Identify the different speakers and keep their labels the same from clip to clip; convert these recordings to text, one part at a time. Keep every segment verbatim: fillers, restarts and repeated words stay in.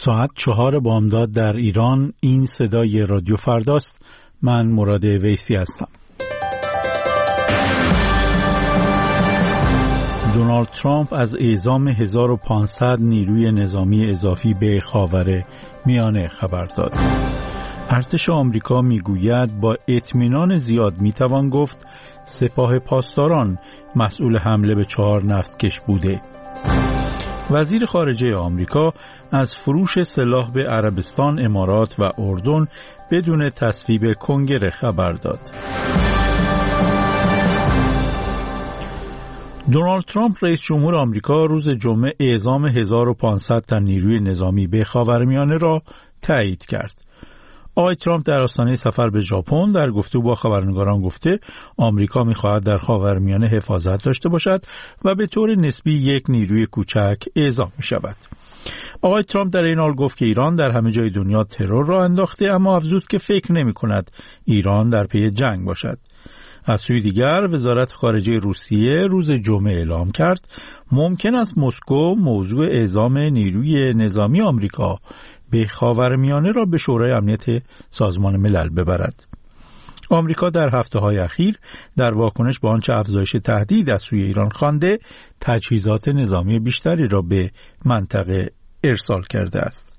Speaker 1: ساعت چهار بامداد در ایران. این صدای رادیو فرداست. من مراد ویسی هستم. دونالد ترامپ از اعزام هزار و پانصد نیروی نظامی اضافی به خاور میانه خبر داد. ارتش آمریکا میگوید با اطمینان زیاد میتوان گفت سپاه پاسداران مسئول حمله به چهار نفتکش بوده. وزیر خارجه آمریکا از فروش سلاح به عربستان، امارات و اردن بدون تصویب کنگره خبر داد. دونالد ترامپ رئیس جمهور آمریکا روز جمعه اعزام هزار و پانصد تن نیروی نظامی به خاورمیانه را تایید کرد. آقای ترامپ در آستانه سفر به ژاپن در گفتگو با خبرنگاران گفته آمریکا می‌خواهد در خاورمیانه حفاظت داشته باشد و به طور نسبی یک نیروی کوچک اعزام می‌شود. آقای ترامپ در این حال گفت که ایران در همه جای دنیا ترور را انداخته، اما افزود که فکر نمی‌کند ایران در پی جنگ باشد. از سوی دیگر وزارت خارجه روسیه روز جمعه اعلام کرد ممکن است مسکو موضوع اعزام نیروی نظامی آمریکا به خاورمیانه را به شورای امنیت سازمان ملل ببرد. آمریکا در هفته‌های اخیر در واکنش به آنچه افزایش تهدید از سوی ایران خوانده تجهیزات نظامی بیشتری را به منطقه ارسال کرده است.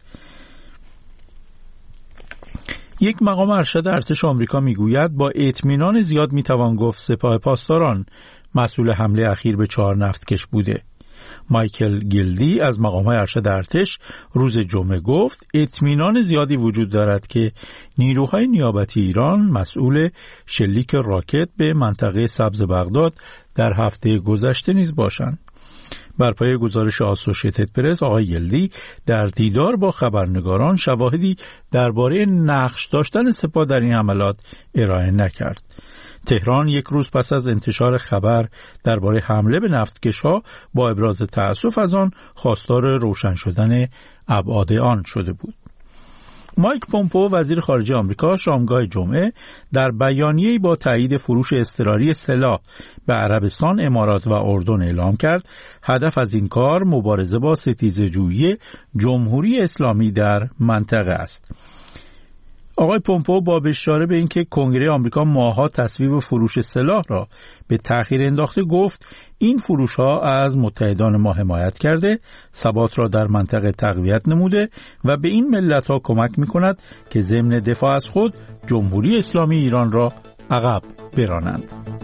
Speaker 1: یک مقام ارشد ارتش آمریکا میگوید با اطمینان زیاد میتوان گفت سپاه پاسداران مسئول حمله اخیر به چهار نفتکش بوده. مایکل گیلدی از مقام‌های ارشد ارتش روز جمعه گفت اطمینان زیادی وجود دارد که نیروهای نیابتی ایران مسئول شلیک راکت به منطقه سبز بغداد در هفته گذشته نیز باشند. بر پایه گزارش آسوشیتد پرس، آقای گیلدی در دیدار با خبرنگاران شواهدی درباره نقش داشتن سپاه در این حملات ارائه نکرد. تهران یک روز پس از انتشار خبر درباره حمله به نفتکش‌ها با ابراز تأسف از آن خواستار روشن شدن ابعاد آن شده بود. مایک پومپئو وزیر خارجه آمریکا شامگاه جمعه در بیانیه‌ای با تایید فروش اضطراری سلاح به عربستان، امارات و اردن اعلام کرد هدف از این کار مبارزه با ستیزه‌جویی جمهوری اسلامی در منطقه است. آقای پومپئو با اشاره به اینکه کنگره آمریکا ماه‌ها تصویب فروش سلاح را به تأخیر انداخته گفت این فروش‌ها از متحدان ما حمایت کرده، ثبات را در منطقه تقویت نموده و به این ملت‌ها کمک می‌کند که ضمن دفاع از خود جمهوری اسلامی ایران را عقب برانند.